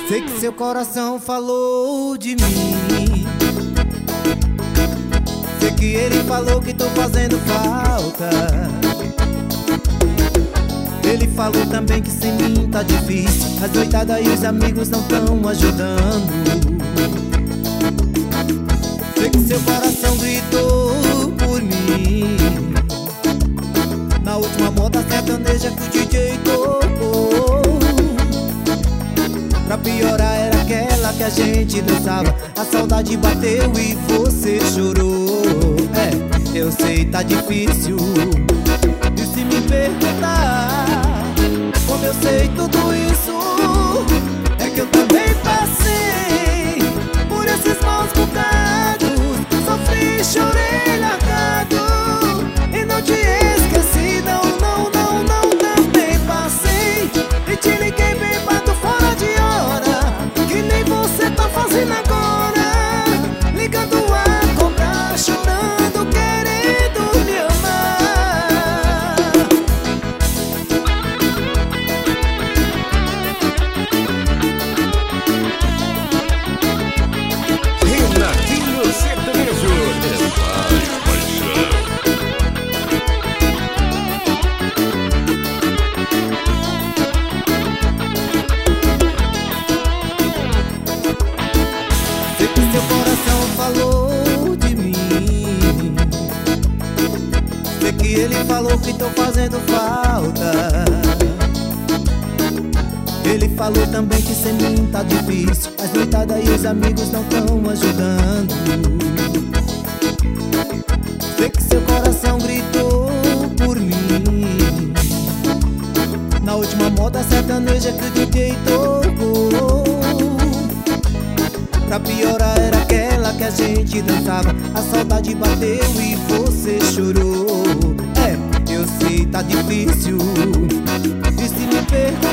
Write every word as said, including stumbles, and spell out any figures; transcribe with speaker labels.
Speaker 1: Sei que seu coração falou de mim. Sei que ele falou que tô fazendo falta. Ele falou também que sem mim tá difícil. As noitadas e os amigos não tão ajudando. Sei que seu coração gritou por mim na última moda sertaneja que o D J tocou. Pra piorar era aquela que a gente dançava. A saudade bateu e você chorou. É, eu sei, tá difícil. E se me perguntar como eu sei tudo isso, é que eu também passei por esses maus bocados. Sofri, chorei, largado e não te esqueci, não, não, não, não. Também passei e te liguei bêbado fora de hora, que nem você tá fazendo agora, ligando a cobrar, chorando, querendo me amar.
Speaker 2: Renatinho Sertanejo.
Speaker 1: Sei que seu coração falou de mim. Sei que ele falou que tô fazendo falta. Ele falou também que sem mim tá difícil. As noitadas e os amigos não tão ajudando. Sei que seu coração gritou por mim na última moda sertaneja que o D J tocou. Pra piorar era aquela que a gente dançava. A saudade bateu e você chorou. É, eu sei, tá difícil. E se me perguntar